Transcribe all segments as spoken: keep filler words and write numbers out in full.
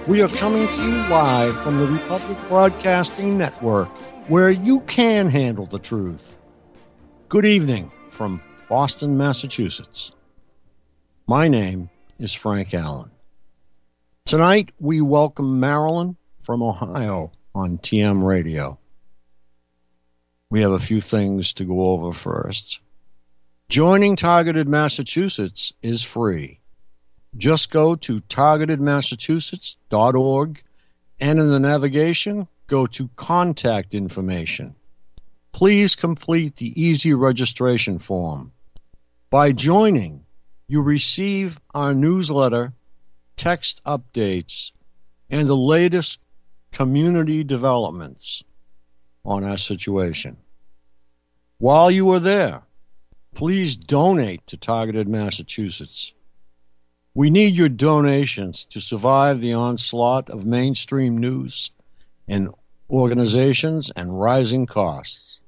We are coming to you live from the Republic Broadcasting Network, where you can handle the truth. Good evening from Boston, Massachusetts. My name is Frank Allen. Tonight, we welcome Marilyn from Ohio on T M Radio. We have a few things to go over first. Joining Targeted Massachusetts is free. Just go to targeted massachusetts dot org and in the navigation, go to Contact Information. Please complete the easy registration form. By joining, you receive our newsletter, text updates, and the latest community developments on our situation. While you are there, please donate to Targeted Massachusetts. We need your donations to survive the onslaught of mainstream news and organizations and rising costs.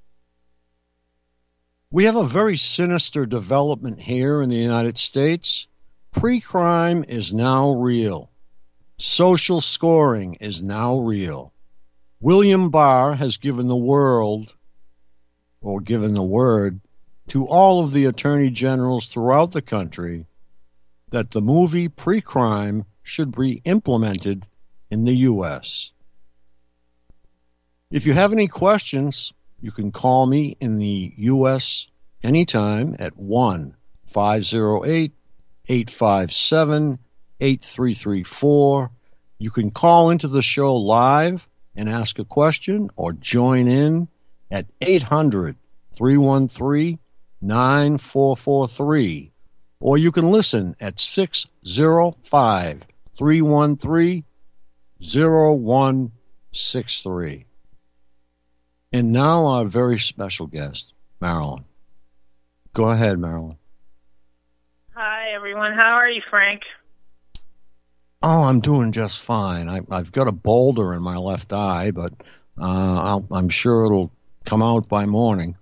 We have a very sinister development here in the United States. Pre-crime is now real. Social scoring is now real. William Barr has given the world, or given the word, to all of the attorney generals throughout the country that the movie Pre-Crime should be implemented in the U S If you have any questions, you can call me in the U S anytime at one five zero eight, eight five seven, eight three three four. You can call into the show live and ask a question or join in at eight hundred, three one three, nine four four three. Or you can listen at six zero five, three one three, zero one six three. And now our very special guest, Marilyn. Go ahead, Marilyn. Hi, everyone. How are you, Frank? Oh, I'm doing just fine. I, I've got a boulder in my left eye, but uh, I'll, I'm sure it'll come out by morning.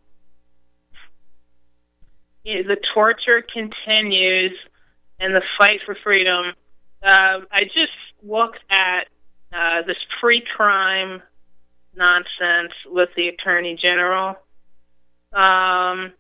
Yeah, the torture continues and the fight for freedom. Uh, I just looked at uh, this pre-crime nonsense with the Attorney General. Um,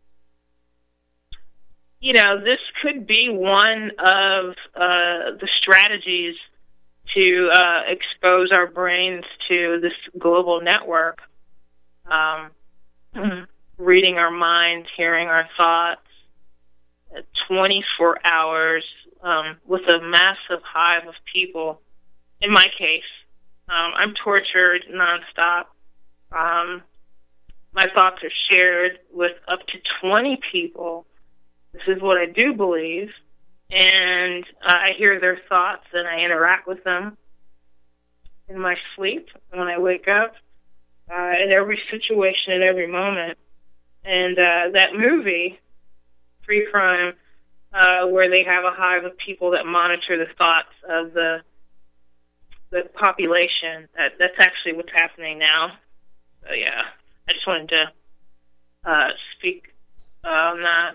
you know, this could be one of uh, the strategies to uh, expose our brains to this global network. Um reading our minds, hearing our thoughts, twenty-four hours um, with a massive hive of people. In my case, um, I'm tortured nonstop. Um, my thoughts are shared with up to twenty people. This is what I do believe. And uh, I hear their thoughts and I interact with them in my sleep when I wake up, uh, in every situation, in every moment. And uh, that movie, Pre-Crime, uh, where they have a hive of people that monitor the thoughts of the the population, that, that's actually what's happening now. So, yeah, I just wanted to uh, speak uh, on that.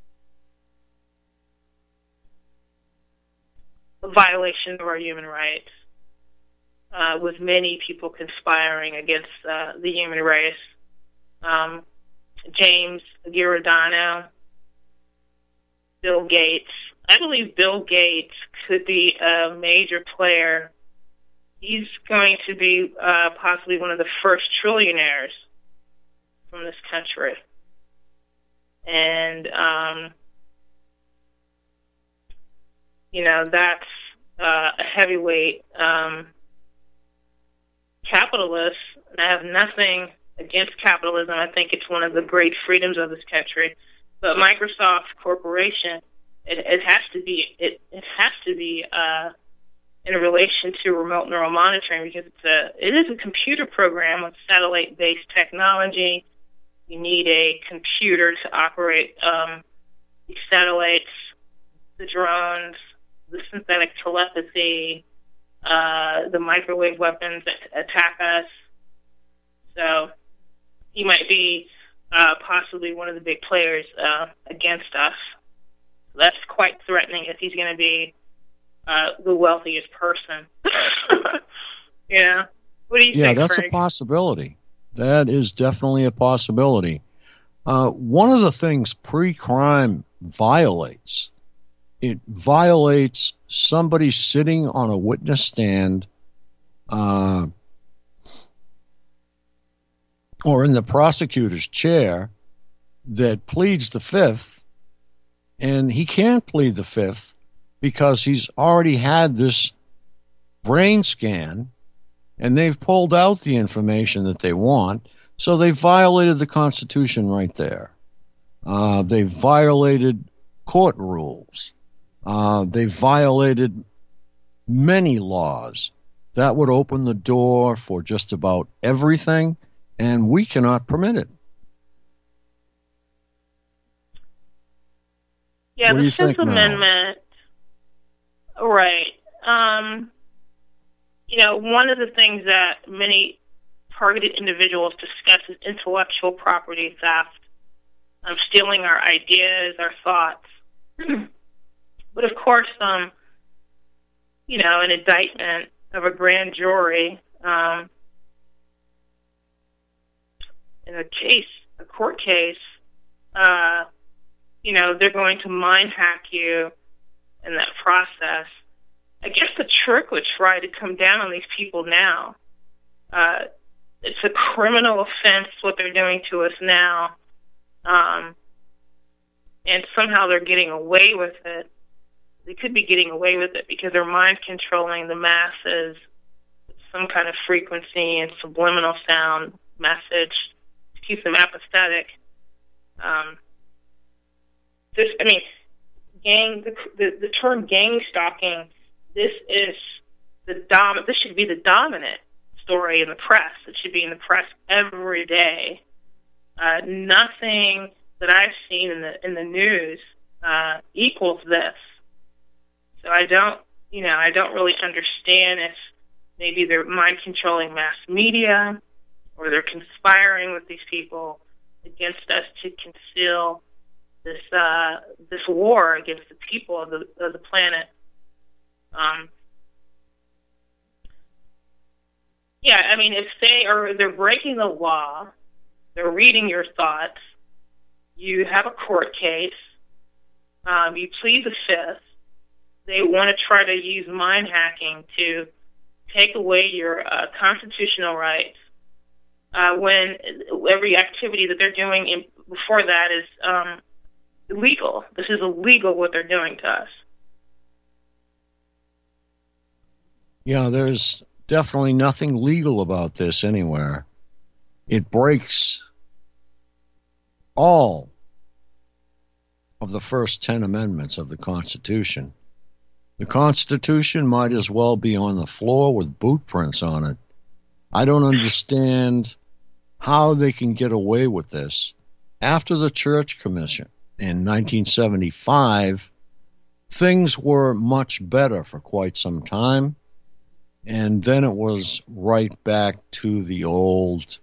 A violation of our human rights, uh, with many people conspiring against uh, the human race. Um, James Giordano, Bill Gates. I believe Bill Gates could be a major player. He's going to be uh, possibly one of the first trillionaires from this country. And, um, you know, that's uh, a heavyweight um, capitalist. And I have nothing against capitalism. I think it's one of the great freedoms of this country. But Microsoft Corporation, it, it has to be it, it has to be uh, in relation to remote neural monitoring, because it's a it is a computer program with satellite-based technology. You need a computer to operate um, these satellites, the drones, the synthetic telepathy, uh, the microwave weapons that attack us. So he might be uh, possibly one of the big players uh, against us. That's quite threatening if he's going to be uh, the wealthiest person. Yeah. What do you yeah, think, that's Craig? a possibility. That is definitely a possibility. Uh, one of the things pre-crime violates, it violates somebody sitting on a witness stand uh, or in the prosecutor's chair that pleads the fifth, and he can't plead the fifth because he's already had this brain scan and they've pulled out the information that they want, so they violated the Constitution right there. Uh, they violated court rules. Uh, they violated many laws. That would open the door for just about everything, and we cannot permit it. Yeah, what the do you Fifth think, Mel? Amendment, right. Um, you know, one of the things that many targeted individuals discuss is intellectual property theft, um, stealing our ideas, our thoughts. But of course, um, you know, an indictment of a grand jury um, in a case, a court case, uh, you know, they're going to mind hack you in that process. I guess the trick would try to come down on these people now. Uh, it's a criminal offense what they're doing to us now, um, and somehow they're getting away with it. They could be getting away with it because they're mind controlling the masses, some kind of frequency and subliminal sound message to keep them apathetic. Um, this, I mean, gang. The, the, the term gang stalking. This is the dom. This should be the dominant story in the press. It should be in the press every day. Uh, nothing that I've seen in the in the news uh, equals this. So I don't, you know, I don't really understand if maybe they're mind controlling mass media, or they're conspiring with these people against us to conceal this uh, this war against the people of the of the planet. Um, yeah, I mean, if they are they're breaking the law, they're reading your thoughts. You have a court case. Um, you plead the fifth. They want to try to use mind hacking to take away your uh, constitutional rights. Uh, when every activity that they're doing in, before that is um, illegal. This is illegal what they're doing to us. Yeah, there's definitely nothing legal about this anywhere. It breaks all of the first ten amendments of the Constitution. The Constitution might as well be on the floor with boot prints on it. I don't understand how they can get away with this. After the Church Commission in nineteen seventy-five, things were much better for quite some time. And then it was right back to the old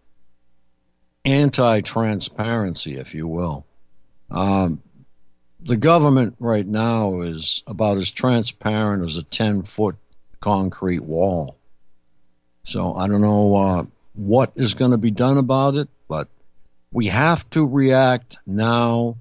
anti-transparency, if you will. Um, the government right now is about as transparent as a ten-foot concrete wall. So I don't know uh, what is going to be done about it, but we have to react now.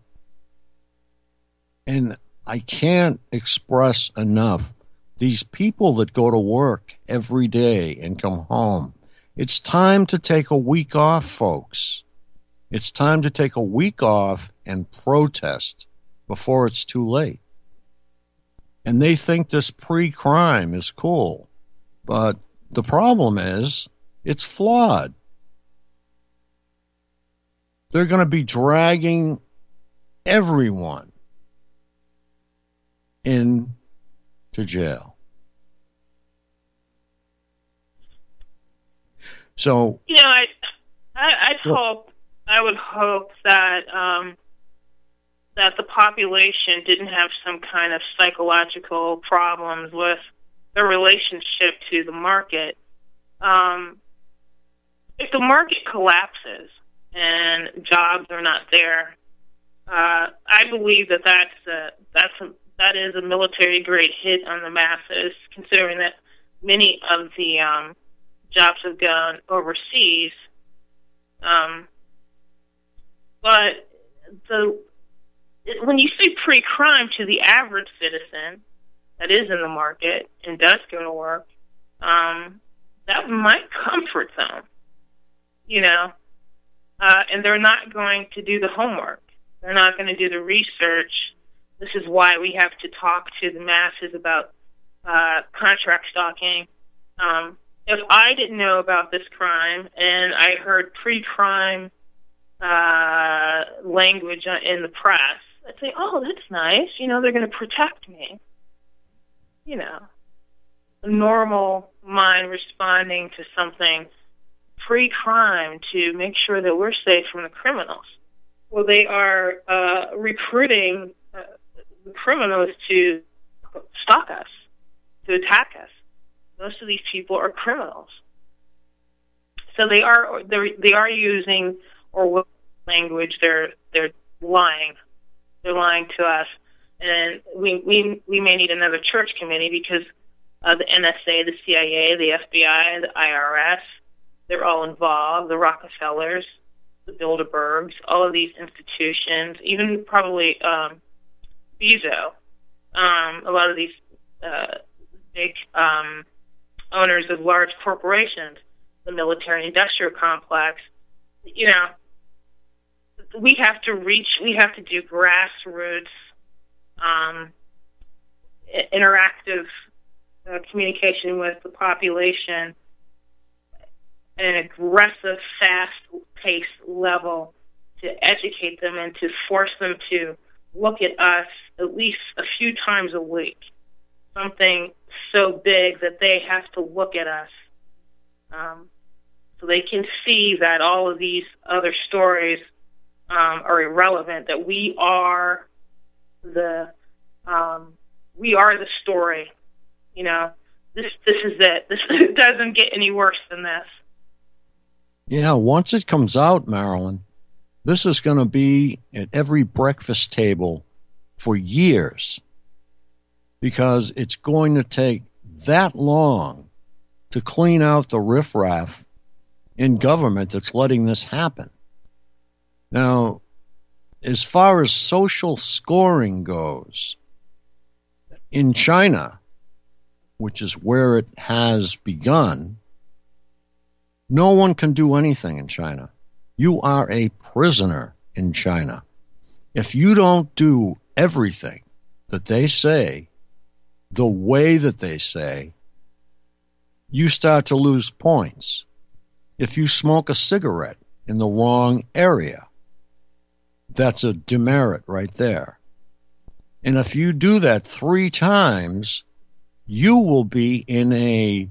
And I can't express enough these people that go to work every day and come home. It's time to take a week off, folks. It's time to take a week off and protest before it's too late. And they think this pre-crime is cool. But the problem is, it's flawed. They're going to be dragging everyone into jail. So, you know, I, I, I'd Sure. hope, I would hope that um, that the population didn't have some kind of psychological problems with their relationship to the market. Um, if the market collapses and jobs are not there, uh, I believe that that's a, that's a, that is a military-grade hit on the masses, considering that many of the um, jobs have gone overseas. Um, but the when you say pre-crime to the average citizen that is in the market and does go to work, um, that might comfort them, you know, uh, and they're not going to do the homework. They're not going to do the research. This is why we have to talk to the masses about uh, contract stalking. Um, if I didn't know about this crime and I heard pre-crime uh, language in the press, I'd say, oh, that's nice. You know, they're going to protect me. You know, a normal mind responding to something pre-crime to make sure that we're safe from the criminals. Well, they are uh, recruiting uh, the criminals to stalk us, to attack us. Most of these people are criminals. So they are they are using or language. They're they're lying. They're lying to us, and we we we may need another church committee because uh, the N S A, the C I A, the F B I, the I R S, they're all involved. The Rockefellers, the Bilderbergs, all of these institutions, even probably um, Bezos, um, a lot of these uh, big um, owners of large corporations, the military-industrial complex. You know, we have to reach, we have to do grassroots, um, interactive uh, communication with the population at an aggressive, fast-paced level to educate them and to force them to look at us at least a few times a week. Something so big that they have to look at us. Um, so they can see that all of these other stories um, are irrelevant, that we are the um, we are the story. You know, this this is it. This it doesn't get any worse than this. Yeah, once it comes out, Marilyn, this is going to be at every breakfast table for years because it's going to take that long to clean out the riffraff in government that's letting this happen. Now, as far as social scoring goes, in China, which is where it has begun, no one can do anything in China. You are a prisoner in China. If you don't do everything that they say, the way that they say, you start to lose points. If you smoke a cigarette in the wrong area, that's a demerit right there. And if you do that three times, you will be in a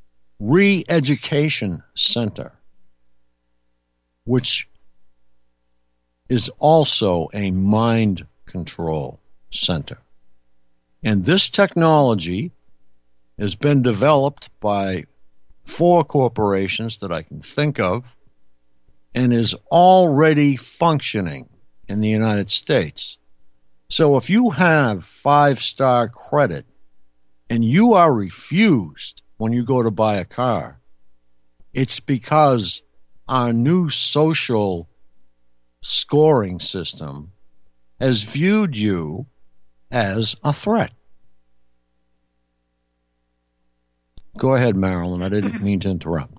re-education center, which is also a mind control center. And this technology has been developed by four corporations that I can think of and is already functioning in the United States. So if you have five-star credit and you are refused when you go to buy a car, it's because our new social scoring system has viewed you as a threat. Go ahead, Marilyn. I didn't mean to interrupt.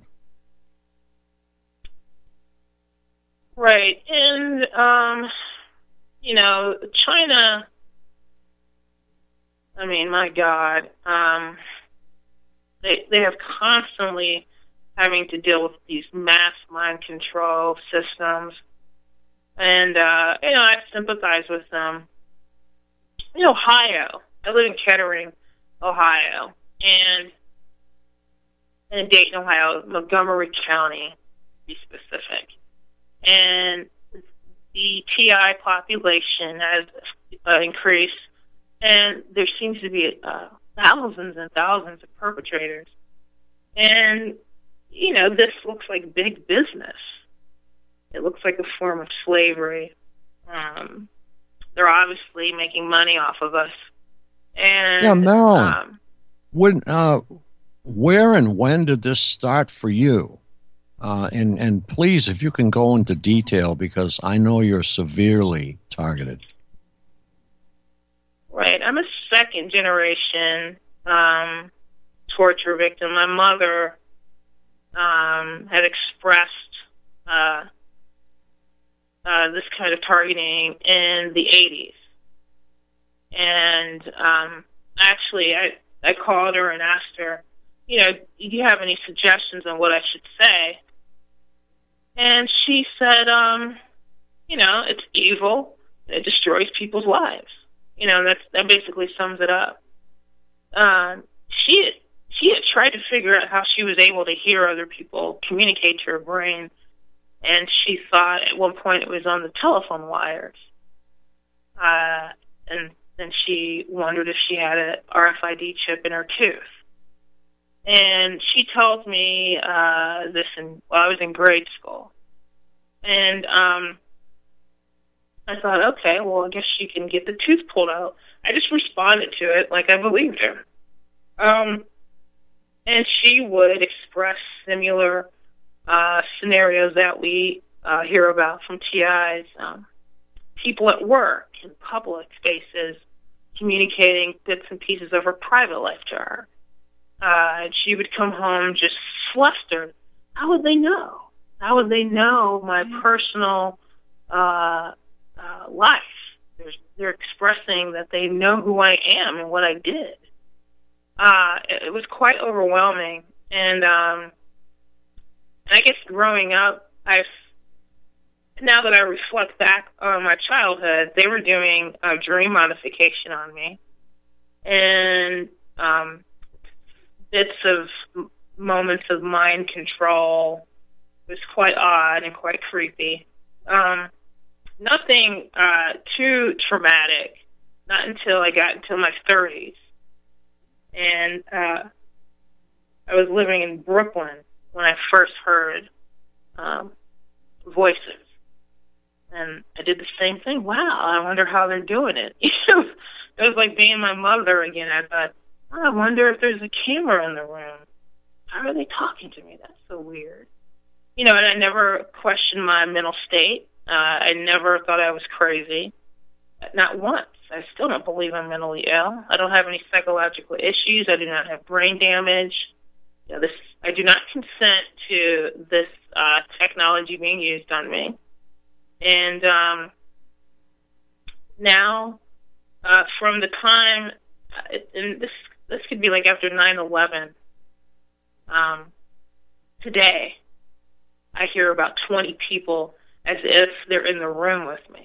Right. And, um, you know, China, I mean, my God, um, they, they have constantly having to deal with these mass mind control systems. And, uh, you know, I sympathize with them. In Ohio, I live in Kettering, Ohio, and in Dayton, Ohio, Montgomery County, to be specific. And the T I population has uh, increased, and there seems to be uh, thousands and thousands of perpetrators. And, you know, this looks like big business. It looks like a form of slavery. Um, they're obviously making money off of us. And yeah, Marilyn, um, when, uh, where and when did this start for you? Uh, and, and please, if you can go into detail, because I know you're severely targeted. Right. I'm a second generation um, torture victim. My mother um, had expressed uh, uh, this kind of targeting in the eighties. And um, actually, I, I called her and asked her, you know, do you have any suggestions on what I should say? And she said, um, you know, it's evil. It destroys people's lives. You know, that's, that basically sums it up. Um, she had, she had tried to figure out how she was able to hear other people communicate to her brain, and she thought at one point it was on the telephone wires. Uh, and then she wondered if she had an R F I D chip in her tooth. And she told me uh, this in, while I was in grade school. And um, I thought, okay, well, I guess she can get the tooth pulled out. I just responded to it like I believed her. Um, and she would express similar uh, scenarios that we uh, hear about from T Is. Um, people at work, in public spaces, communicating bits and pieces of her private life to her. Uh, and she would come home just flustered. How would they know? How would they know my personal uh, uh, life? They're, they're expressing that they know who I am and what I did. Uh, it, it was quite overwhelming. And, um, and I guess growing up, I've now that I reflect back on my childhood, they were doing uh, dream modification on me. And um, bits of moments of mind control. It was quite odd and quite creepy. Um, nothing uh, too traumatic, not until I got into my thirties. And uh, I was living in Brooklyn when I first heard um, voices. And I did the same thing. Wow, I wonder how they're doing it. It was like being my mother again. I thought, oh, I wonder if there's a camera in the room. How are they talking to me? That's so weird. You know, and I never questioned my mental state. Uh, I never thought I was crazy. Not once. I still don't believe I'm mentally ill. I don't have any psychological issues. I do not have brain damage. You know, this, I do not consent to this uh, technology being used on me. And um, now, uh, from the time, and this this could be like after nine eleven, um, today, I hear about twenty people as if they're in the room with me.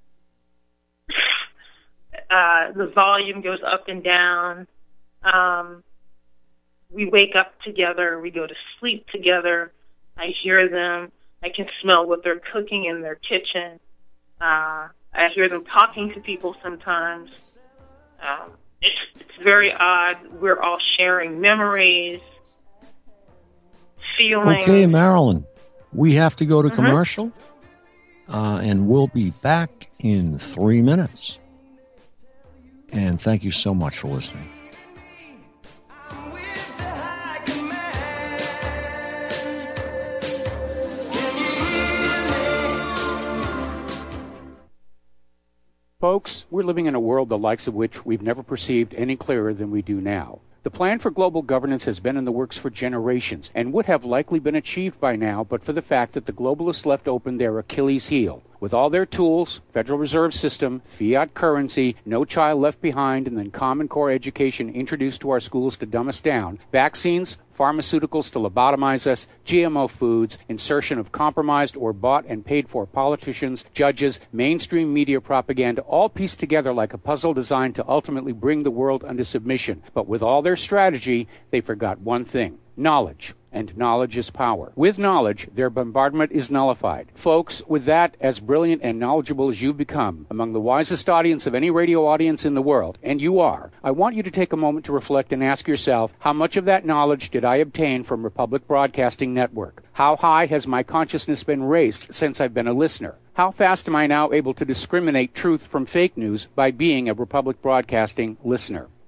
uh, the volume goes up and down. Um, we wake up together. We go to sleep together. I hear them. I can smell what they're cooking in their kitchen. Uh, I hear them talking to people sometimes. Um, it's, it's very odd. We're all sharing memories, feelings. Okay, Marilyn, we have to go to mm-hmm. commercial, uh, and we'll be back in three minutes. And thank you so much for listening. Folks, we're living in a world the likes of which we've never perceived any clearer than we do now. The plan for global governance has been in the works for generations and would have likely been achieved by now but for the fact that the globalists left open their Achilles heel. With all their tools, Federal Reserve System, fiat currency, no child left behind, and then Common Core education introduced to our schools to dumb us down, vaccines, pharmaceuticals to lobotomize us, G M O foods, insertion of compromised or bought and paid for politicians, judges, mainstream media propaganda, all pieced together like a puzzle designed to ultimately bring the world under submission. But with all their strategy, they forgot one thing: knowledge. And knowledge is power. With knowledge, their bombardment is nullified. Folks, with that, as brilliant and knowledgeable as you've become, among the wisest audience of any radio audience in the world, and you are, I want you to take a moment to reflect and ask yourself, how much of that knowledge did I obtain from Republic Broadcasting Network? How high has my consciousness been raised since I've been a listener? How fast am I now able to discriminate truth from fake news by being a Republic Broadcasting listener?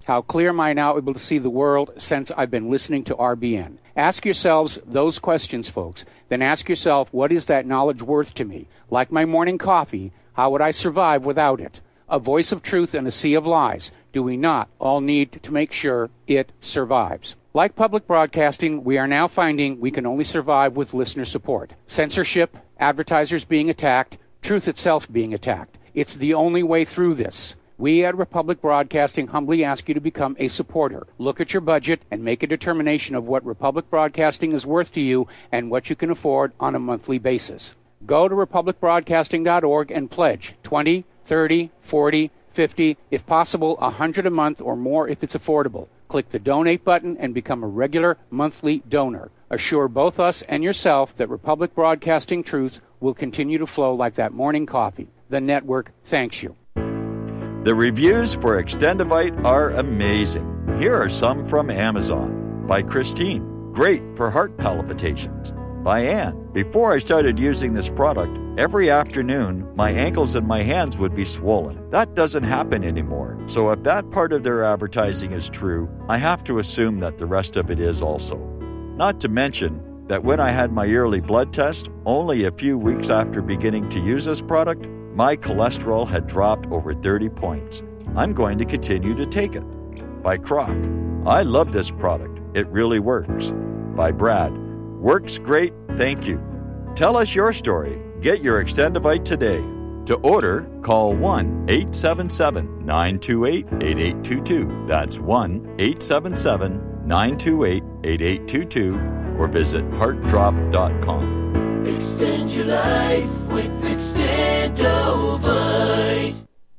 How clear am I now able to see the world since I've been listening to R B N? Ask yourselves those questions, folks. Then ask yourself, what is that knowledge worth to me? Like my morning coffee, how would I survive without it? A voice of truth in a sea of lies. Do we not all need to make sure it survives? Like public broadcasting, we are now finding we can only survive with listener support. Censorship, advertisers being attacked, truth itself being attacked. It's the only way through this. We at Republic Broadcasting humbly ask you to become a supporter. Look at your budget and make a determination of what Republic Broadcasting is worth to you and what you can afford on a monthly basis. Go to republic broadcasting dot org and pledge twenty, thirty, forty, fifty, if possible, one hundred a month or more if it's affordable. Click the donate button and become a regular monthly donor. Assure both us and yourself that Republic Broadcasting truth will continue to flow like that morning coffee. The network thanks you. The reviews for Extendivite are amazing. Here are some from Amazon. By Christine, great for heart palpitations. By Ann, before I started using this product, every afternoon my ankles and my hands would be swollen. That doesn't happen anymore. So if that part of their advertising is true, I have to assume that the rest of it is also. Not to mention that when I had my yearly blood test, only a few weeks after beginning to use this product, my cholesterol had dropped over thirty points. I'm going to continue to take it. By Croc, I love this product. It really works. By Brad, works great, thank you. Tell us your story. Get your Extendivite today. To order, call one eight seven seven, nine two eight, eight eight two two. That's one eight seven seven, nine two eight, eight eight two two or visit heart drop dot com. Extend your life with Extendovite.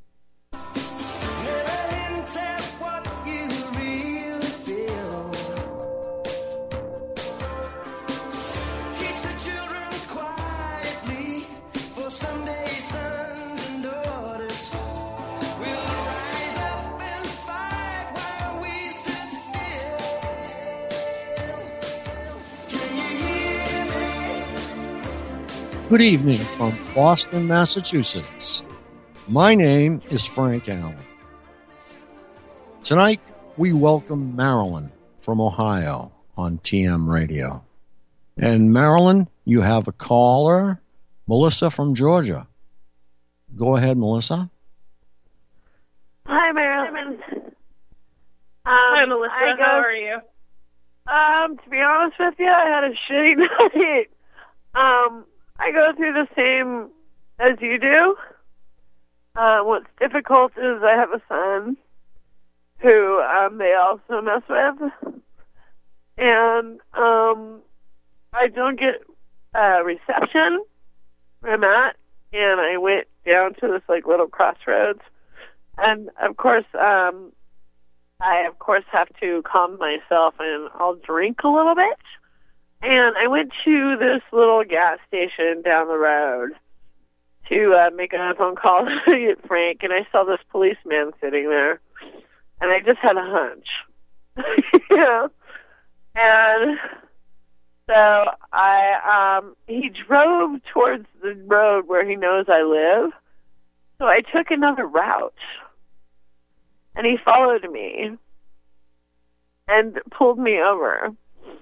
Good evening from Boston, Massachusetts. My name is Frank Allen. Tonight, we welcome Marilyn from Ohio on T M Radio. And Marilyn, you have a caller, Melissa from Georgia. Go ahead, Melissa. Hi, Marilyn. Um, Hi, Melissa. I go, How are you? Um, to be honest with you, I had a shitty night. Um, I go through the same as you do. Uh, what's difficult is I have a son who um, they also mess with. And um, I don't get uh, reception where I'm at. And I went down to this like little crossroads. And, of course, um, I, of course, have to calm myself and I'll drink a little bit. And I went to this little gas station down the road to uh, make a phone call to get Frank, and I saw this policeman sitting there, and I just had a hunch. you know? And so I, um, he drove towards the road where he knows I live, so I took another route, and he followed me and pulled me over.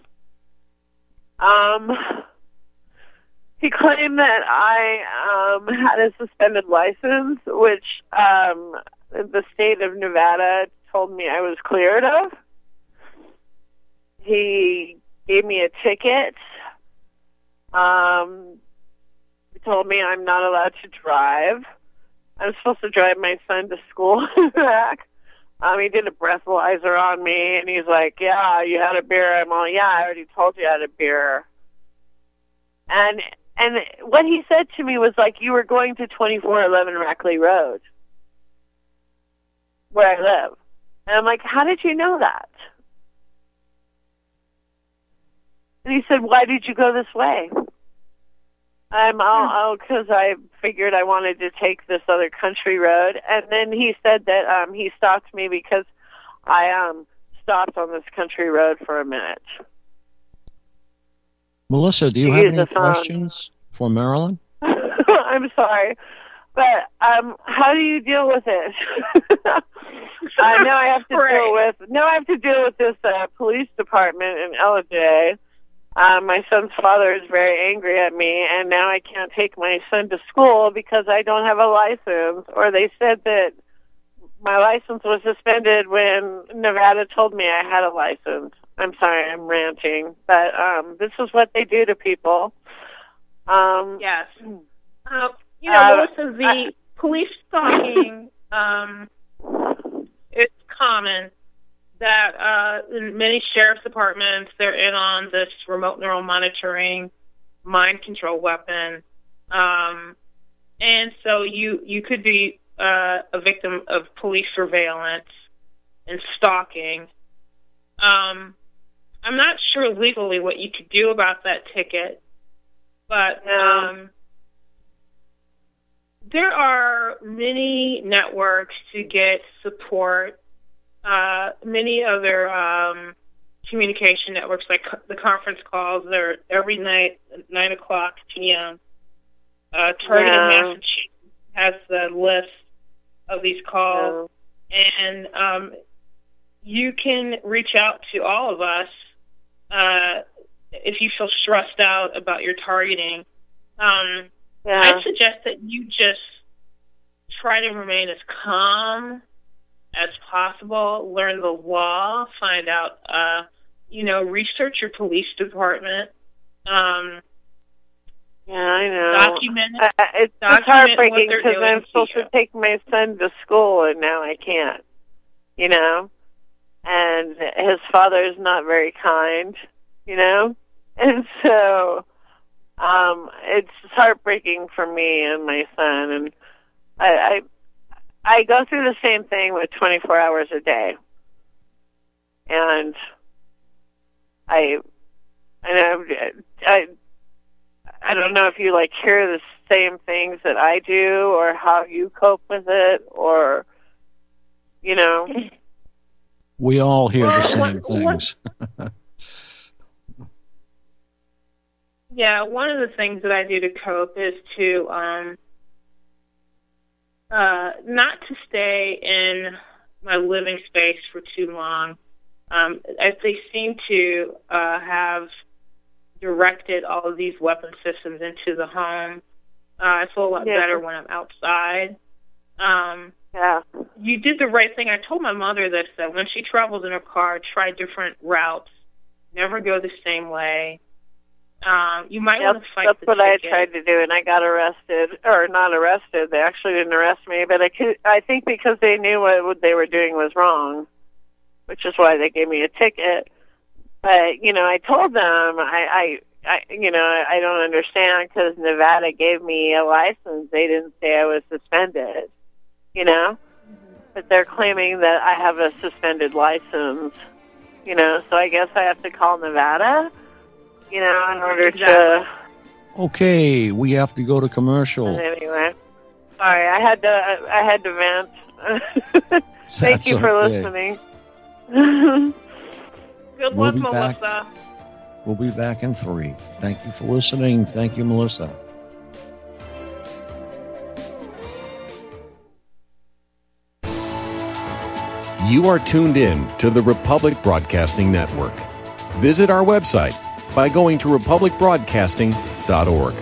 Um, he claimed that I um, had a suspended license, which um, the state of Nevada told me I was cleared of. He gave me a ticket. Um, he told me I'm not allowed to drive. I'm supposed to drive my son to school and back. Um, he did a breathalyzer on me, and he's like, yeah, you had a beer. I'm all, yeah, I already told you I had a beer. And and what he said to me was like, you were going to twenty-four eleven Rackley Road, where I live. And I'm like, how did you know that? And he said, why did you go this way? I'm all, oh, because I figured I wanted to take this other country road. And then he said that um, he stopped me because I um, stopped on this country road for a minute. Melissa, do you have any questions for Marilyn? I'm sorry, but um, how do you deal with it? I know I have to Right. deal with. No, I have to deal with this uh, police department in L A J. Uh, my son's father is very angry at me, and now I can't take my son to school because I don't have a license. Or they said that my license was suspended when Nevada told me I had a license. I'm sorry, I'm ranting, but um, this is what they do to people. Um, Yes. Uh, you know, Uh, Melissa, the I- police stalking, um, it's common that uh, in many sheriff's departments, they're in on this remote neural monitoring, mind control weapon. Um, and so you, you could be uh, a victim of police surveillance and stalking. Um, I'm not sure legally what you could do about that ticket, but No. um, there are many networks to get support. Uh, many other um, communication networks, like co- the conference calls, they're every night at nine o'clock p.m. Uh, Target Yeah. in Massachusetts has the list of these calls, and um, you can reach out to all of us uh, if you feel stressed out about your targeting. Um, Yeah. I suggest that you just try to remain as calm as possible, learn the law, find out, uh, you know, research your police department, um, Yeah, I know. document it. I, I- it's Document just heartbreaking what they're because doing I'm to supposed you. to take my son to school and now I can't. You know, and his father is not very kind. You know, and so um, it's heartbreaking for me and my son. And I, I I go through the same thing with twenty-four hours a day, and I I know I. I don't know if you like hear the same things that I do or how you cope with it or, you know. We all hear Well, the same what- things. Yeah, one of the things that I do to cope is to um, uh, not to stay in my living space for too long. Um, as they seem to uh, have directed all of these weapon systems into the home, uh, I feel a lot Yeah. better when I'm outside. Um, Yeah. you did the right thing. I told my mother this, that when she travels in her car, try different routes. Never go the same way. Um, you might Yep, want to fight that's the what I ticket. tried to do, and I got arrested, or not arrested. They actually didn't arrest me, but I, could, I think because they knew what, what they were doing was wrong, which is why they gave me a ticket. But, you know, I told them, I, I, I you know, I don't understand because Nevada gave me a license. They didn't say I was suspended, you know? But they're claiming that I have a suspended license, you know, so I guess I have to call Nevada, you know, in order Exactly. Okay, we have to go to commercial. to... Anyway, sorry, I had to, I had to vent. Thank That's you for okay. listening. Good We'll luck, be back. Melissa. We'll be back in three. Thank you for listening. Thank you, Melissa. You are tuned in to the Republic Broadcasting Network. Visit our website by going to republic broadcasting dot org.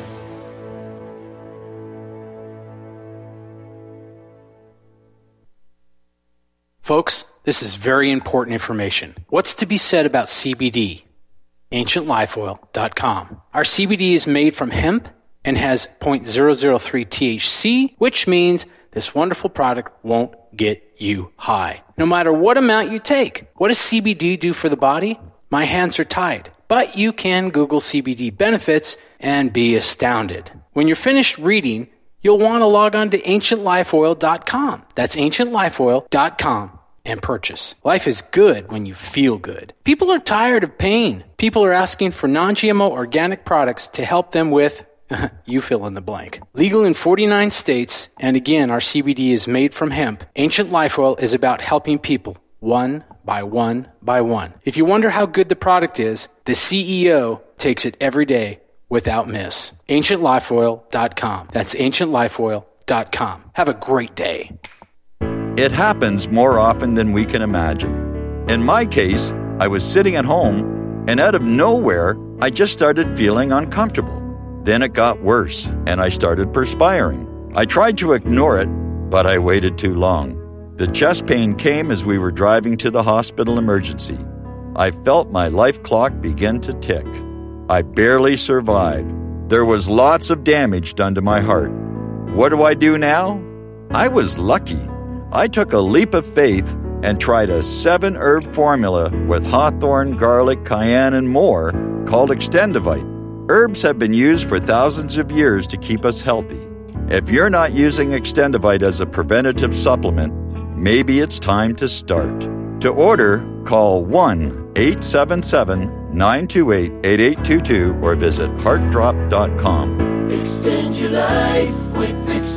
Folks, this is very important information. What's to be said about C B D? ancient life oil dot com. Our C B D is made from hemp and has zero point zero zero three T H C, which means this wonderful product won't get you high, no matter what amount you take. What does C B D do for the body? My hands are tied. But you can Google C B D benefits and be astounded. When you're finished reading, you'll want to log on to ancient life oil dot com. That's ancient life oil dot com. And purchase. Life is good when you feel good. People are tired of pain. People are asking for non-G M O organic products to help them with, you fill in the blank. Legal in forty-nine states, and again, our C B D is made from hemp. Ancient Life Oil is about helping people, one by one by one. If you wonder how good the product is, the C E O takes it every day without miss. ancient life oil dot com. That's ancient life oil dot com. Have a great day. It happens more often than we can imagine. In my case, I was sitting at home, and out of nowhere, I just started feeling uncomfortable. Then it got worse, and I started perspiring. I tried to ignore it, but I waited too long. The chest pain came as we were driving to the hospital emergency. I felt my life clock begin to tick. I barely survived. There was lots of damage done to my heart. What do I do now? I was lucky. I took a leap of faith and tried a seven-herb formula with hawthorn, garlic, cayenne, and more called Extendivite. Herbs have been used for thousands of years to keep us healthy. If you're not using Extendivite as a preventative supplement, maybe it's time to start. To order, call one eight seven seven, nine two eight, eight eight two two or visit heart drop dot com. Extend your life with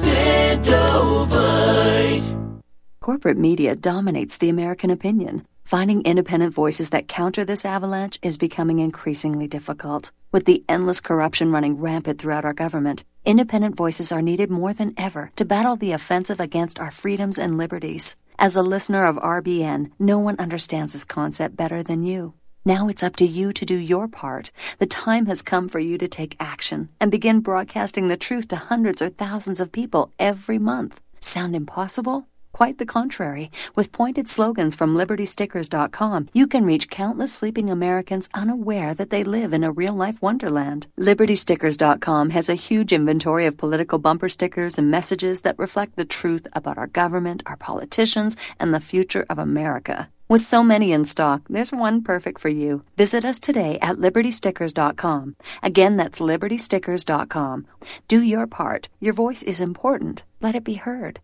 Extendovite. Corporate media dominates the American opinion. Finding independent voices that counter this avalanche is becoming increasingly difficult. With the endless corruption running rampant throughout our government, independent voices are needed more than ever to battle the offensive against our freedoms and liberties. As a listener of R B N, no one understands this concept better than you. Now it's up to you to do your part. The time has come for you to take action and begin broadcasting the truth to hundreds or thousands of people every month. Sound impossible? Quite the contrary. With pointed slogans from liberty stickers dot com, you can reach countless sleeping Americans unaware that they live in a real-life wonderland. liberty stickers dot com has a huge inventory of political bumper stickers and messages that reflect the truth about our government, our politicians, and the future of America. With so many in stock, there's one perfect for you. Visit us today at liberty stickers dot com. Again, that's liberty stickers dot com. Do your part. Your voice is important. Let it be heard.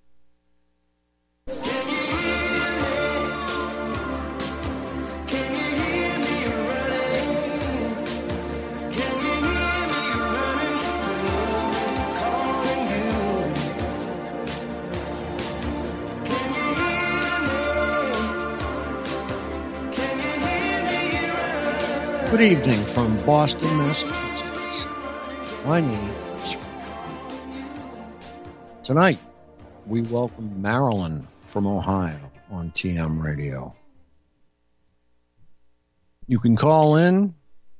Good evening from Boston, Massachusetts. My name is Frank. Tonight, we welcome Marilyn from Ohio on T M Radio. You can call in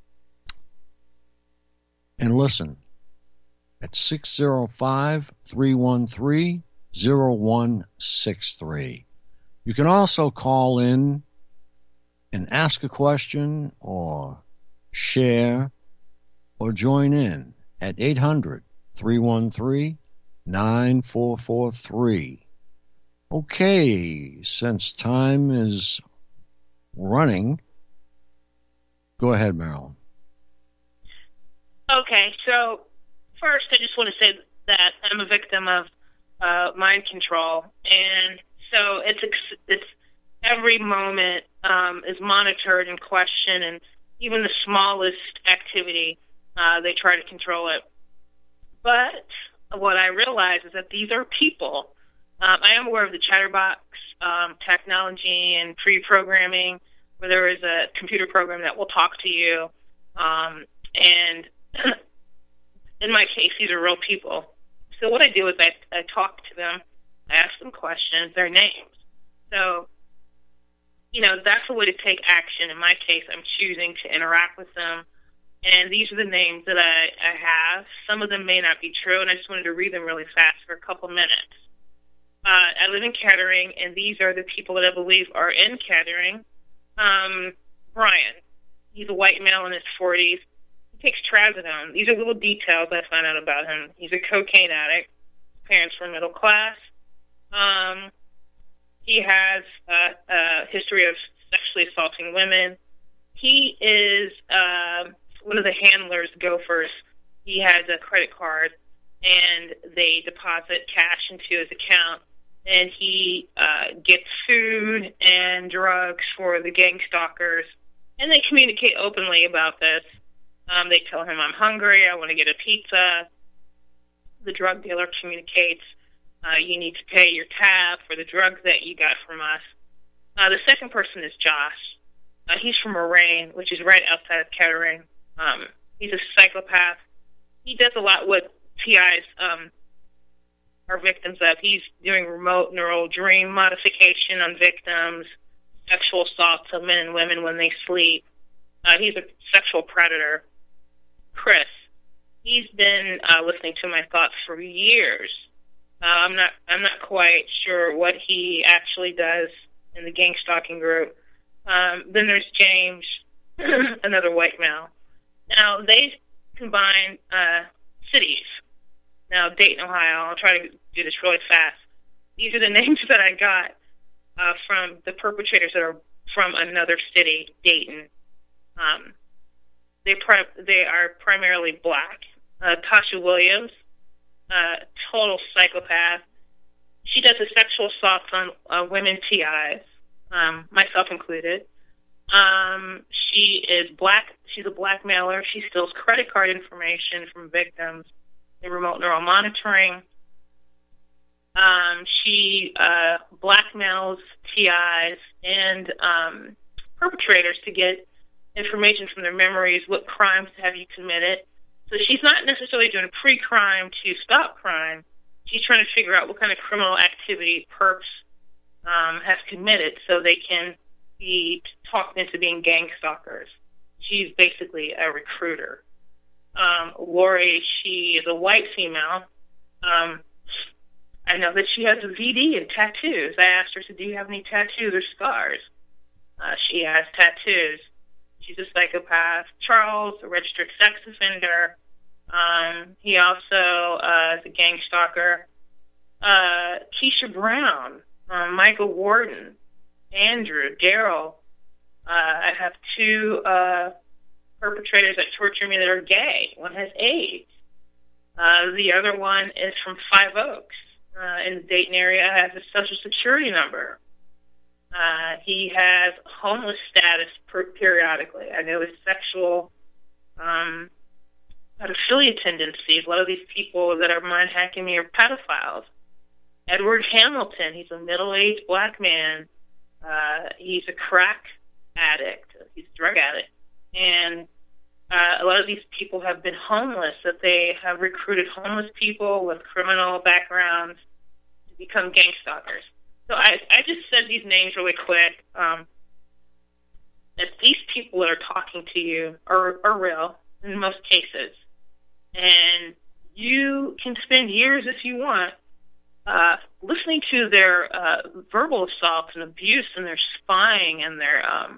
and listen at six oh five, three one three, oh one six three. You can also call in and ask a question or share or join in at eight hundred, three one three, nine four four three. Okay, since time is running, go ahead, Marilyn. Okay, so first I just want to say that I'm a victim of uh, mind control, and so it's it's every moment um, is monitored and questioned, and even the smallest activity, uh, they try to control it. But what I realize is that these are people. Um, I am aware of the chatterbox um, technology and pre-programming, where there is a computer program that will talk to you. Um, and in my case, these are real people. So what I do is I, I talk to them, I ask them questions, their names. So, you know, that's a way to take action. In my case, I'm choosing to interact with them. And these are the names that I, I have. Some of them may not be true, and I just wanted to read them really fast for a couple minutes. Uh, I live in Kettering, and these are the people that I believe are in Kettering. Um, Brian, he's a white male in his forties. He takes trazodone. These are little details I found out about him. He's a cocaine addict. His parents were middle class. Um, he has a, a history of sexually assaulting women. He is uh, one of the handlers, Gophers. He has a credit card, and they deposit cash into his account, and he uh, gets food and drugs for the gang stalkers, and they communicate openly about this. Um, they tell him, I'm hungry, I want to get a pizza. The drug dealer communicates, uh, you need to pay your tab for the drugs that you got from us. Uh, the second person is Josh. Uh, he's from Moraine, which is right outside of Kettering. Um, he's a psychopath. He does a lot with T I's um, are victims of. He's doing remote neural dream modification on victims, sexual assaults of men and women when they sleep. Uh, he's a sexual predator. Chris, he's been uh, listening to my thoughts for years. Uh, I'm not I'm not quite sure what he actually does in the gang stalking group. Um, then there's James, another white male. Now, they combine uh, cities. Now, Dayton, Ohio, I'll try to do this really fast. These are the names that I got uh, from the perpetrators that are from another city, Dayton. Um, they pri- they are primarily black. Uh, Tasha Williams, uh, total psychopath. She does a sexual assaults on uh, women T Is, um, myself included. Um, she is black. She's a blackmailer. She steals credit card information from victims in remote neural monitoring. Um, she uh, blackmails T Is and um, perpetrators to get information from their memories. What crimes have you committed? So she's not necessarily doing pre-crime to stop crime. She's trying to figure out what kind of criminal activity perps um, have committed so they can be talked into being gang stalkers. She's basically a recruiter. Um, Lori, she is a white female. Um, I know that she has a V D and tattoos. I asked her, so do you have any tattoos or scars? Uh, she has tattoos. She's a psychopath. Charles, a registered sex offender. Um, he also uh, is a gang stalker. Uh, Keisha Brown, uh, Michael Warden, Andrew, Daryl. Uh, I have two uh, perpetrators that torture me that are gay. One has AIDS. Uh, the other one is from Five Oaks uh, in the Dayton area. Has a social security number. Uh, he has homeless status per- periodically. I know his sexual um, pedophilia tendencies. A lot of these people that are mind hacking me are pedophiles. Edward Hamilton, he's a middle-aged black man. Uh, he's a crack addict. He's a drug addict. And uh, a lot of these people have been homeless, that they have recruited homeless people with criminal backgrounds to become gang stalkers. So I, I just said these names really quick. Um, that these people that are talking to you are, are real in most cases. And you can spend years, if you want, uh, listening to their uh, verbal assaults and abuse and their spying and their um,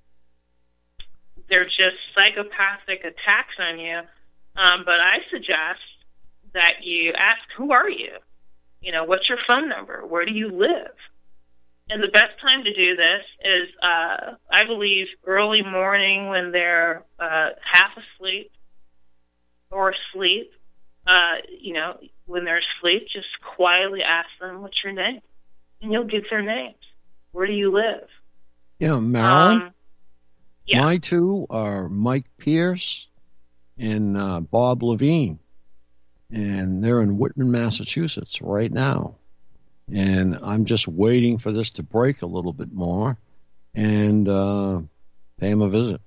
their just psychopathic attacks on you. Um, but I suggest that you ask, who are you? You know, what's your phone number? Where do you live? And the best time to do this is, uh, I believe, early morning when they're uh, half asleep or asleep. Uh, you know, when they're asleep, just quietly ask them, what's your name? And you'll get their names. Where do you live? Yeah, Marilyn? Um, yeah. My two are Mike Pierce and uh, Bob Levine. And they're in Whitman, Massachusetts right now. And I'm just waiting for this to break a little bit more and uh, pay them a visit.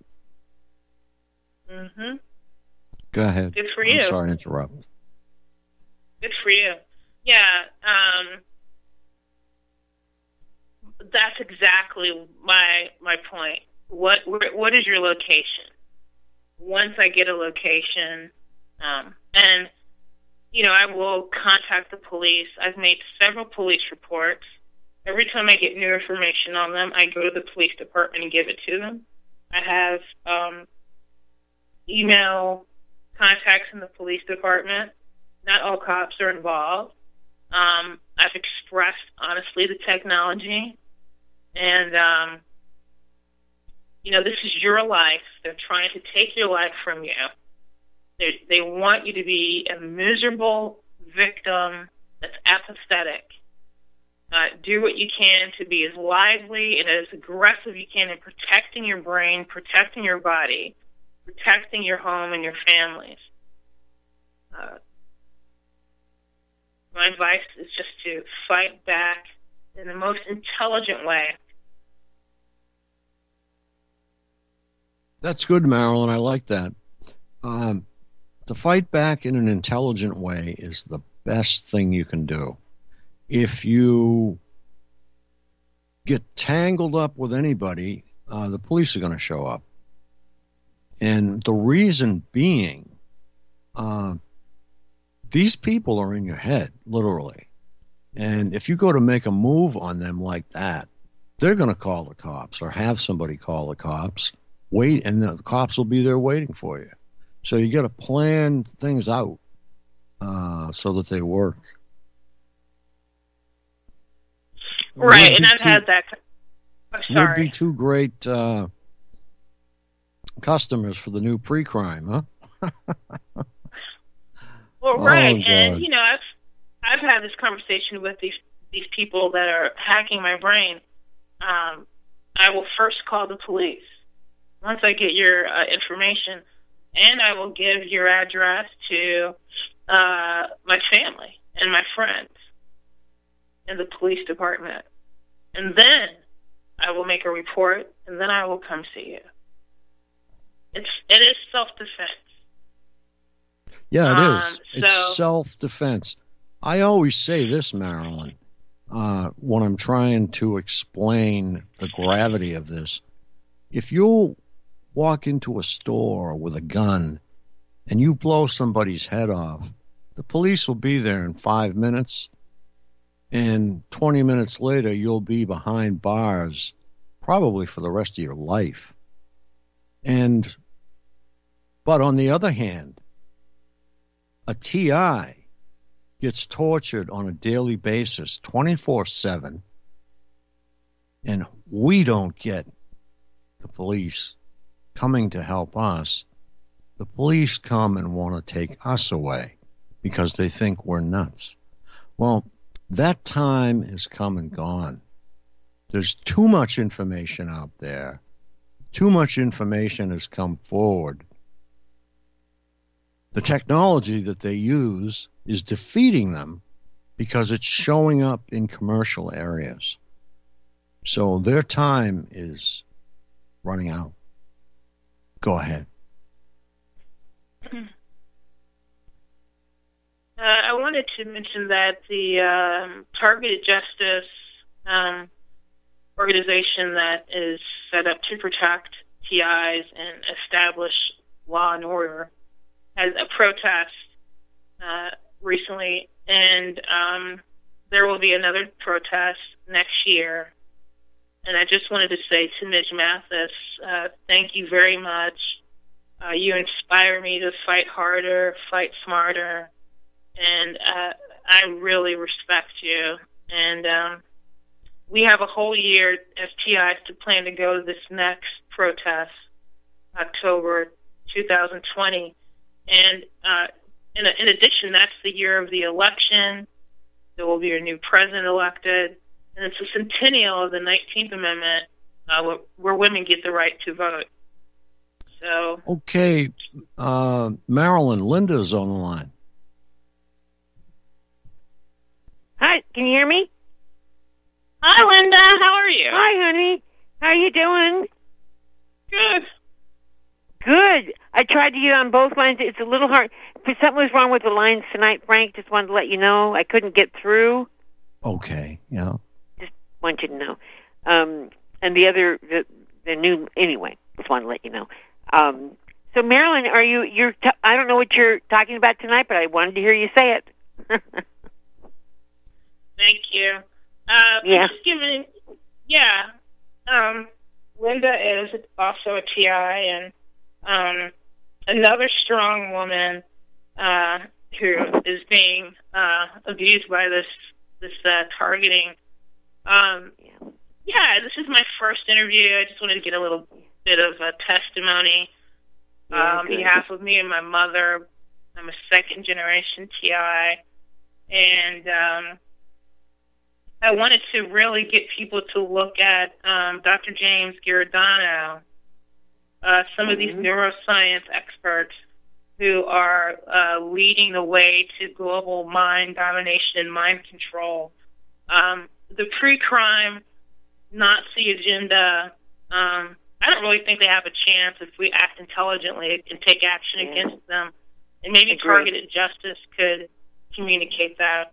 Mm-hmm. Go ahead. Good for I'm you. sorry to interrupt. Good for you. Yeah, um, that's exactly my my point. What what is your location? Once I get a location, um, and you know, I will contact the police. I've made several police reports. Every time I get new information on them, I go to the police department and give it to them. I have um, email contacts in the police department. Not all cops are involved. Um, I've expressed, honestly, the technology. And, um, you know, this is your life. They're trying to take your life from you. They, they want you to be a miserable victim that's apathetic. Uh, do what you can to be as lively and as aggressive you can in protecting your brain, protecting your body, protecting your home and your families. Uh, my advice is just to fight back in the most intelligent way. That's good, Marilyn. I like that. Um, to fight back in an intelligent way is the best thing you can do. If you get tangled up with anybody, uh, the police are going to show up. And the reason being, uh, these people are in your head, literally. And if you go to make a move on them like that, they're going to call the cops or have somebody call the cops, wait, and the cops will be there waiting for you. So you got to plan things out uh, so that they work. Right, and I've two, had that. I'm sorry. Would be two great uh, customers for the new pre-crime, huh? Well, right, oh, and you know, I've I've had this conversation with these these people that are hacking my brain. Um, I will first call the police once I get your uh, information, and I will give your address to uh, my family and my friends in the police department, and then I will make a report, and then I will come see you. It's it is self-defense. Yeah, it um, is. So, it's self-defense. I always say this, Marilyn, uh, when I'm trying to explain the gravity of this. If you walk into a store with a gun and you blow somebody's head off, the police will be there in five minutes, and twenty minutes later you'll be behind bars, probably for the rest of your life. And, but on the other hand, a T I gets tortured on a daily basis, twenty-four seven, and we don't get the police coming to help us. The police come and want to take us away because they think we're nuts. Well, that time is come and gone. There's too much information out there. Too much information has come forward. The technology that they use is defeating them because it's showing up in commercial areas. So their time is running out. Go ahead. Uh, I wanted to mention that the um, Targeted Justice um, organization that is set up to protect T Is and establish law and order had a protest uh, recently, and um, there will be another protest next year. And I just wanted to say to Midge Mathis, uh, thank you very much. Uh, you inspire me to fight harder, fight smarter, and uh, I really respect you. And um, we have a whole year as T Is to plan to go to this next protest, October two thousand twenty. And uh, in, in addition, that's the year of the election. There will be a new president elected. And it's a centennial of the nineteenth Amendment uh, where, where women get the right to vote. So, okay, uh, Marilyn, Linda's on the line. Hi, can you hear me? Hi, Linda. How are you? Hi, honey. How are you doing? Good. Good. I tried to get on both lines. It's a little hard. Something was wrong with the lines tonight, Frank. Just wanted to let you know. I couldn't get through. Okay, yeah. Just want you to know. Um, and the other, the, the new, anyway, just wanted to let you know. Um, so, Marilyn, are you, you're, t- I don't know what you're talking about tonight, but I wanted to hear you say it. Thank you. Uh, yeah. Just giving, yeah. Um, Linda is also a T I, and um, another strong woman uh, who is being uh, abused by this this uh, targeting. Um, yeah, this is my first interview. I just wanted to get a little bit of a testimony yeah, uh, on behalf of me and my mother. I'm a second-generation T I, and um, I wanted to really get people to look at um, Doctor James Giordano, uh, some mm-hmm. of these neuroscience experts who are uh, leading the way to global mind domination and mind control. Um, the pre-crime Nazi agenda, um, I don't really think they have a chance if we act intelligently and take action yeah. against them. And maybe Agreed. targeted justice could communicate that.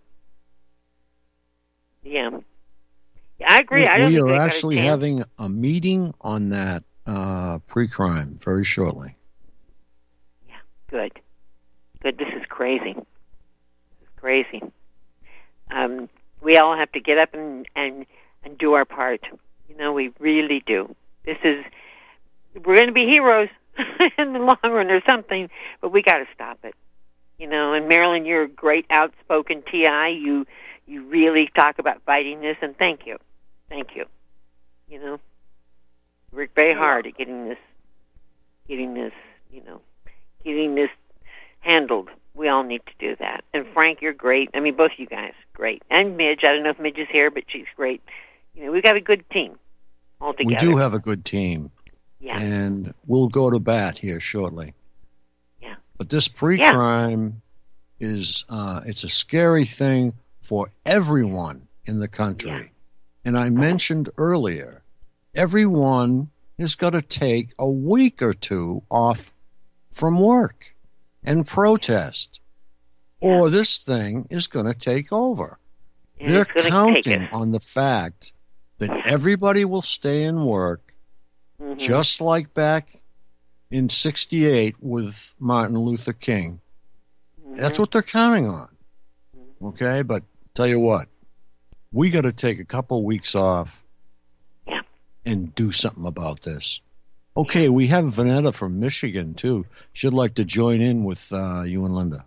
Yeah. Yeah, I agree. We, I don't we think are they got a actually chance. having a meeting on that uh, pre-crime very shortly. Good. Good. This is crazy. This is crazy. Um, we all have to get up and, and, and do our part. You know, we really do. This is, we're going to be heroes in the long run or something, but we got to stop it. You know, and Marilyn, you're a great outspoken T I. You, you really talk about fighting this, and thank you. Thank you. You know, we work very hard at getting this, getting this, you know, getting this handled. We all need to do that. And Frank, you're great. I mean, both you guys, great. And Midge, I don't know if Midge is here, but she's great. You know, we've got a good team all together. We do have a good team. Yeah. And we'll go to bat here shortly. Yeah. But this pre-crime yeah. is, uh, it's a scary thing for everyone in the country. Yeah. And I mentioned earlier, everyone has got to take a week or two off from work and protest, or this thing is going to take over. And They're it's counting on the fact that everybody will stay in work, mm-hmm. just like back in sixty-eight with Martin Luther King. Mm-hmm. That's what they're counting on. Okay, but tell you what, we got to take a couple weeks off yeah. and do something about this. Okay, we have Vanetta from Michigan, too. She'd like to join in with uh, you and Linda.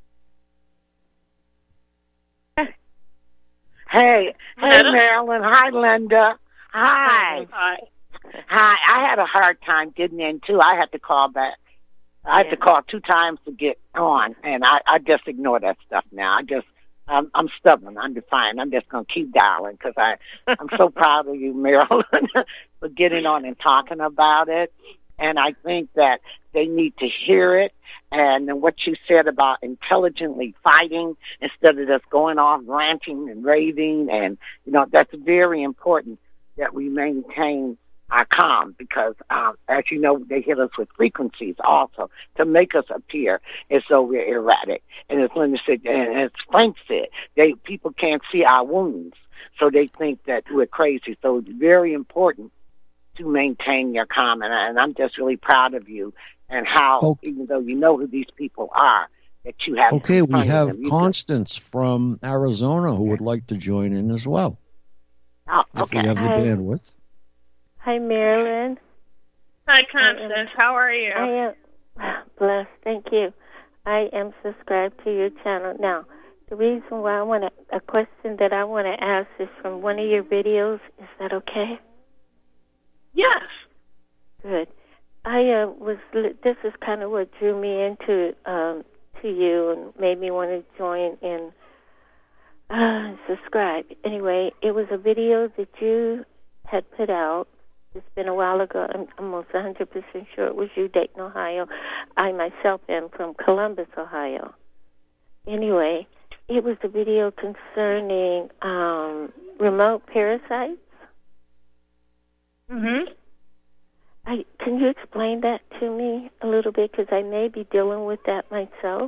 Hey, hey, Marilyn. Hi, Linda. Hi. Hi. Hi. I had a hard time getting in, too. I had to call back. I had to call two times to get on, and I, I just ignore that stuff now. I just, I'm, I'm stubborn. I'm defiant. I'm just going to keep dialing because I, I'm so proud of you, Marilyn, for getting on and talking about it. And I think that they need to hear it. And what you said about intelligently fighting instead of just going off ranting and raving. And, you know, that's very important that we maintain our calm because, um, as you know, they hit us with frequencies also to make us appear as though we're erratic. And as Linda said, and as Frank said, they people can't see our wounds, so they think that we're crazy. So it's very important to maintain your calm, and, and I'm just really proud of you and how, okay. even though you know who these people are, that you have. Okay, we have Constance from Arizona who would like to join in as well. Oh, okay. If we have the Hi. bandwidth. Hi, Marilyn. Hi, Constance. How are you? I am blessed. Thank you. I am subscribed to your channel. Now, the reason why I want to, a question that I want to ask is from one of your videos. Is that okay? Yes. Good. I uh, was. This is kind of what drew me into um, to you and made me want to join in. Uh, subscribe. Anyway, it was a video that you had put out. It's been a while ago. I'm almost one hundred percent sure it was you, Dayton, Ohio. I myself am from Columbus, Ohio. Anyway, it was a video concerning um, remote parasites. Mm-hmm. I, can you explain that to me a little bit? Because I may be dealing with that myself.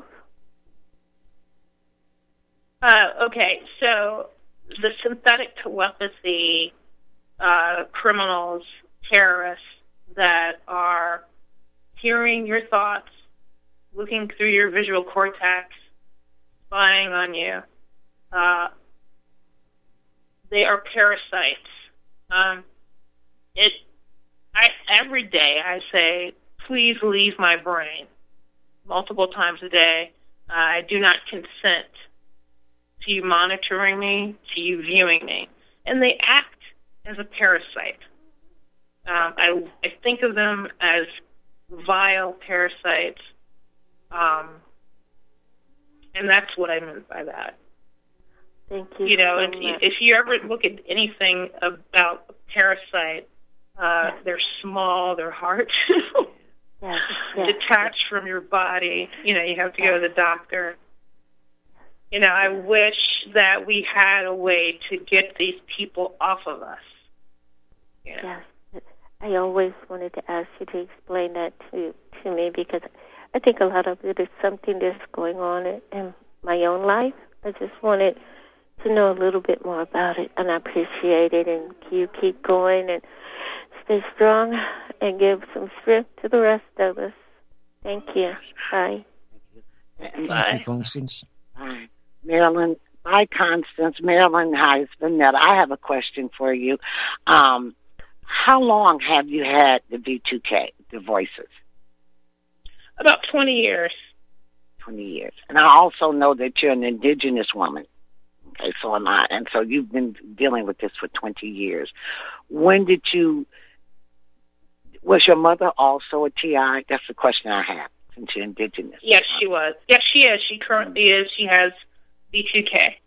Uh, okay, so the synthetic telepathy uh, criminals, terrorists that are hearing your thoughts, looking through your visual cortex, spying on you, uh, they are parasites. Um, it, I, every day I say, please leave my brain. Multiple times a day. Uh, I do not consent to you monitoring me, to you viewing me. And they act as a parasite. Um, I, I think of them as vile parasites, um, and that's what I meant by that. Thank you. You know, so if, much. if you ever look at anything about a parasite, uh, yes. they're small, they're hard to yes. Yes. detach from your body. You know, you have to go to the doctor. You know, I wish that we had a way to get these people off of us. You know? Yes. I always wanted to ask you to explain that to to me because I think a lot of it is something that's going on in my own life. I just wanted to know a little bit more about it, and I appreciate it. And you keep going and stay strong and give some strength to the rest of us. Thank you. Bye. Thank Bye. you, Constance. Bye. Marilyn, bye, Constance. Marilyn, hi, it's Vanetta. I have a question for you. Um, how long have you had the V two K, the voices? About twenty years. twenty years. And I also know that you're an indigenous woman. Okay, so am I. And so you've been dealing with this for twenty years. When did you, was your mother also a T I? That's the question I have, since you're indigenous. Yes, she was. Yes, she is. She currently is. She has V two K.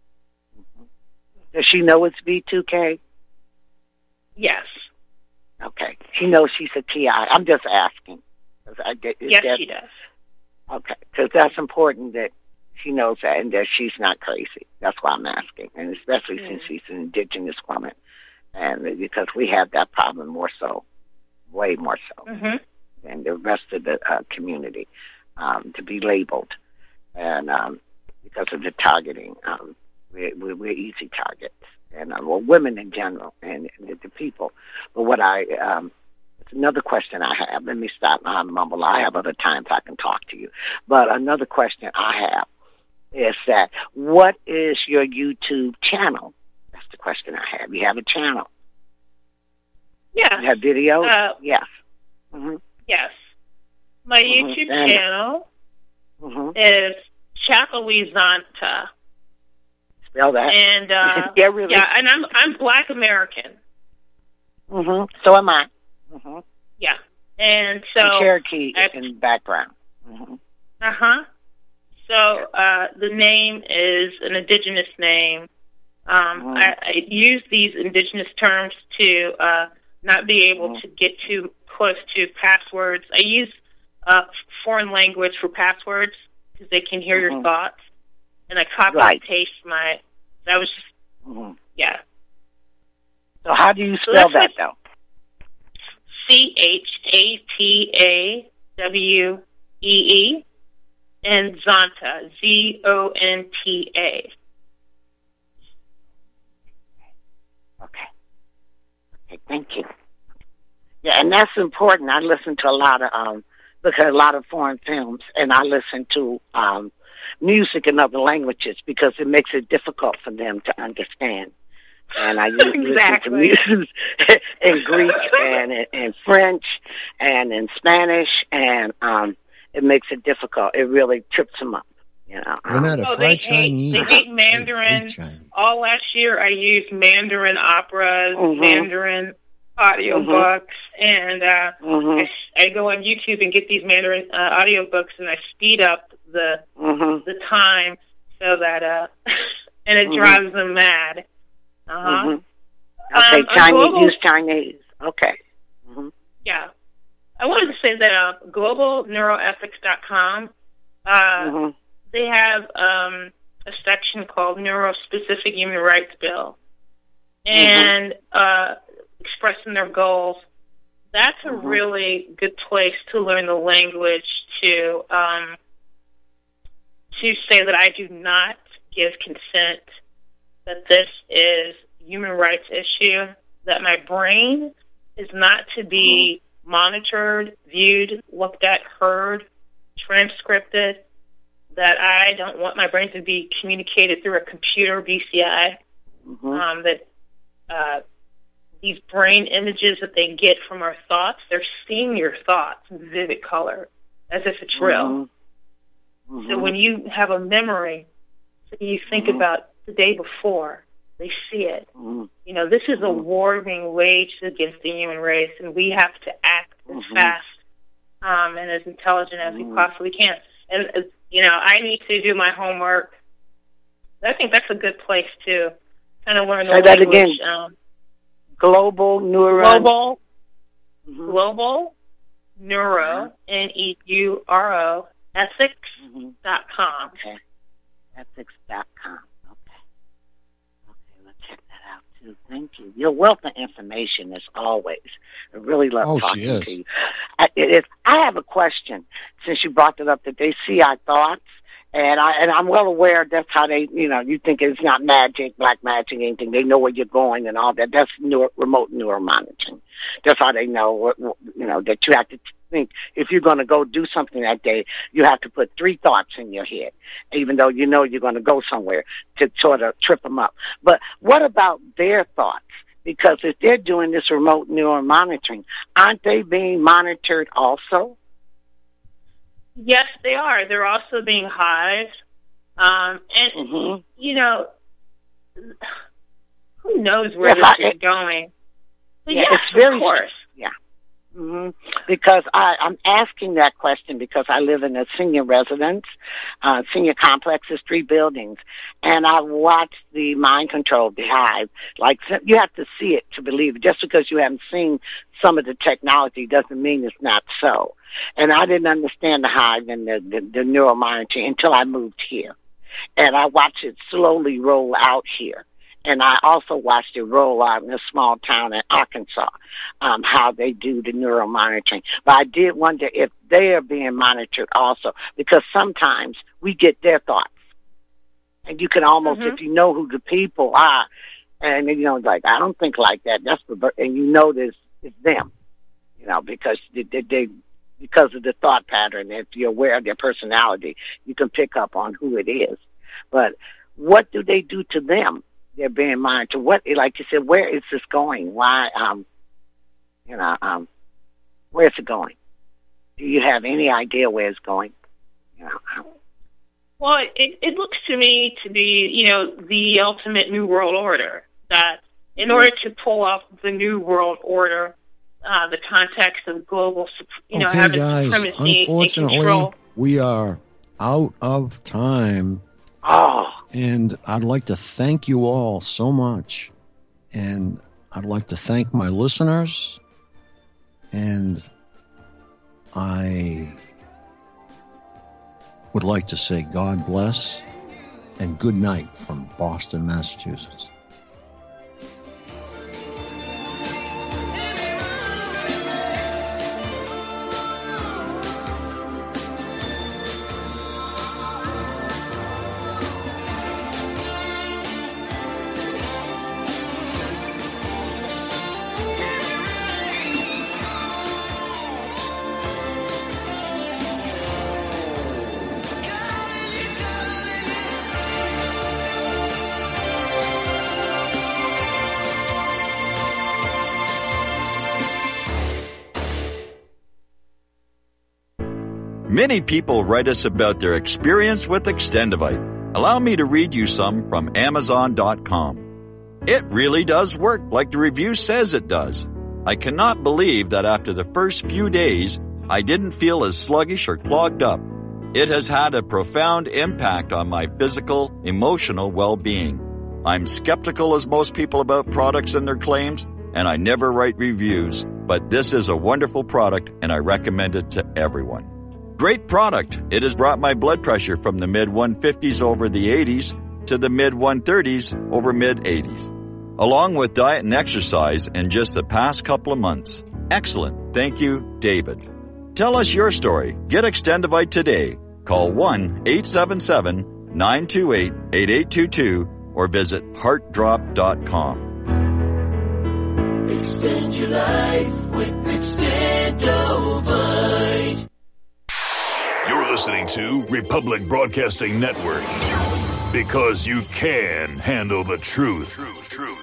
Does she know it's V two K? Yes. Okay. She knows she's a T I. I'm just asking. I, is yes, that, she does. Okay, because that's important that she knows that and that she's not crazy. That's why I'm asking, and especially mm. since she's an indigenous woman, and because we have that problem more so, way more so, mm-hmm. than the rest of the uh, community, um, to be labeled, and um, because of the targeting, um, we're, we're, we're easy targets, and uh, well, women in general, and, and the, the people. But what I um, Another question I have, let me stop my mumble. I have other times I can talk to you. But another question I have is that, what is your YouTube channel? That's the question I have. You have a channel? Yeah. You have videos? Uh, yes. Mm-hmm. Yes. My mm-hmm. YouTube and, channel mm-hmm. is Chakawizanta. Spell that. And, uh, yeah, really. Yeah, and I'm, I'm Black American. Mm-hmm. So am I. Mm-hmm. Yeah, and so and Cherokee I, in background. Mm-hmm. Uh huh. So uh, the name is an indigenous name. Um, mm-hmm. I, I use these indigenous terms to uh, not be able mm-hmm. to get too close to passwords. I use uh, foreign language for passwords because they can hear mm-hmm. your thoughts, and I copy right. and paste my. That was just mm-hmm. yeah. So how do you spell so that though? C H A T A W E E and Zonta, Z O N T A. Okay. Okay, thank you. Yeah, and that's important. I listen to a lot of, um, look at a lot of foreign films, and I listen to um, music in other languages because it makes it difficult for them to understand. And I use exactly. listen to music in Greek and in, in French and in Spanish, and um, it makes it difficult. It really trips them up, you know. We're not a oh, fried they Chinese. Hate, they hate Mandarin. They hate All last year, I used Mandarin operas, mm-hmm. Mandarin audiobooks, mm-hmm. and uh, mm-hmm. I, I go on YouTube and get these Mandarin uh, audiobooks, and I speed up the mm-hmm. the time so that, uh, and it mm-hmm. drives them mad. Uh-huh. Mm-hmm. Okay, um, Chinese, global, use Chinese. Okay. Mm-hmm. Yeah. I wanted to say that uh, global neuroethics dot com, uh, mm-hmm. they have um, a section called Neuro-Specific Human Rights Bill, and mm-hmm. uh, expressing their goals. That's a mm-hmm. really good place to learn the language to um, to say that I do not give consent, that this is a human rights issue, that my brain is not to be mm-hmm. monitored, viewed, looked at, heard, transcripted, that I don't want my brain to be communicated through a computer, B C I, mm-hmm. um, that uh, these brain images that they get from our thoughts, they're seeing your thoughts in vivid color, as if it's real. Mm-hmm. Mm-hmm. So when you have a memory, so you think mm-hmm. about the day before, they see it. Mm-hmm. You know, this is a war being waged against the human race, and we have to act as mm-hmm. fast um, and as intelligent as mm-hmm. we possibly can. And, uh, you know, I need to do my homework. I think that's a good place to kind of learn the Say language. that again. Um, global Neuro. Global, mm-hmm. global Neuro, N E U R O, ethics dot com. Okay. ethics dot com. Okay. Okay, let's check that out, too. Thank you. Your wealth of information, as always. I really love oh, talking to you. I, it is, I have a question, since you brought it up, that they see our thoughts, And I and I'm well aware that's how they, you know, you think it's not magic, black magic, anything. They know where you're going and all that. That's neuro, remote neural monitoring. That's how they know, what, what, you know, that you have to think if you're going to go do something that day, you have to put three thoughts in your head, even though you know you're going to go somewhere to sort of trip them up. But what about their thoughts? Because if they're doing this remote neural monitoring, aren't they being monitored also? Yes, they are. They're also being hived. Um, and, mm-hmm. you know, who knows where yes, this I, is going? But yeah, yes, it's really, of course. Yeah. Mm-hmm. Because I, I'm asking that question because I live in a senior residence, uh, senior complex is three buildings, and I watched the mind control, the hive. Like, you have to see it to believe it. Just because you haven't seen some of the technology doesn't mean it's not so. And I didn't understand the hive and the, the, the neural monitoring until I moved here. And I watched it slowly roll out here. And I also watched it roll out in a small town in Arkansas, um, how they do the neural monitoring. But I did wonder if they are being monitored also, because sometimes we get their thoughts. And you can almost, mm-hmm. if you know who the people are, and, you know, like, I don't think like that. That's the, and you know this is them, you know, because they, they, they because of the thought pattern. If you're aware of their personality, you can pick up on who it is. But what do they do to them? They're being monitored. What, like you said, where is this going? Why, um, you know, um, where's it going? Do you have any idea where it's going? You know, well, it, it looks to me to be, you know, the ultimate New World Order. That in order to pull off the New World Order, uh, the context of global, you know, okay, having guys, supremacy unfortunately, and control. We are out of time. Oh. And I'd like to thank you all so much. And I'd like to thank my listeners. And I would like to say God bless and good night from Boston, Massachusetts. Many people write us about their experience with Extendivite. Allow me to read you some from Amazon dot com. It really does work like the review says it does. I cannot believe that after the first few days, I didn't feel as sluggish or clogged up. It has had a profound impact on my physical, emotional well-being. I'm skeptical as most people about products and their claims, and I never write reviews, but this is a wonderful product and I recommend it to everyone. Great product. It has brought my blood pressure from the mid one fifties over the eighties to the mid one thirties over mid eighties. Along with diet and exercise in just the past couple of months. Excellent. Thank you, David. Tell us your story. Get Extendivite today. Call one eight seven seven, nine two eight, eight eight two two or visit heart drop dot com. Extend your life with Extendivite. You're listening to Republic Broadcasting Network, because you can handle the truth. Truth, truth.